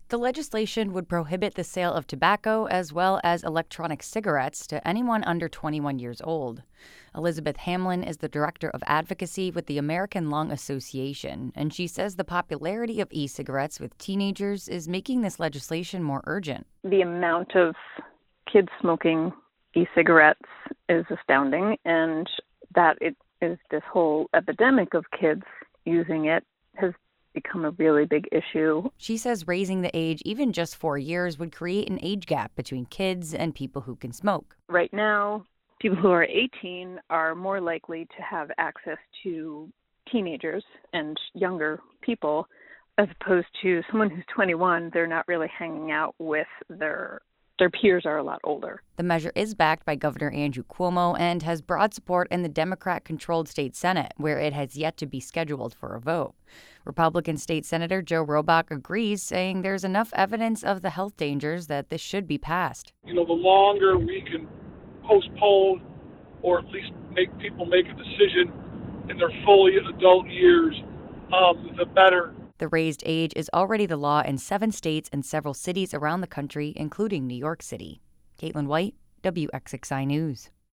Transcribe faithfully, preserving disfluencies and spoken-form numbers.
The legislation would prohibit the sale of tobacco as well as electronic cigarettes to anyone under twenty-one years old. Elizabeth Hamlin is the director of advocacy with the American Lung Association, and she says the popularity of e-cigarettes with teenagers is making this legislation more urgent. The amount of kids smoking e-cigarettes is astounding, and that it is this whole epidemic of kids using it has become a really big issue. She says raising the age even just four years would create an age gap between kids and people who can smoke. Right now, people who are eighteen are more likely to have access to teenagers and younger people, as opposed to someone who's twenty-one. They're not really hanging out with their Their peers are a lot older. The measure is backed by Governor Andrew Cuomo and has broad support in the Democrat-controlled state Senate, where it has yet to be scheduled for a vote. Republican State Senator Joe Robach agrees, saying there's enough evidence of the health dangers that this should be passed. You know, the longer we can postpone or at least make people make a decision in their fully adult years, um, the better. The raised age is already the law in seven states and several cities around the country, including New York City. Caitlin White, W X X I News.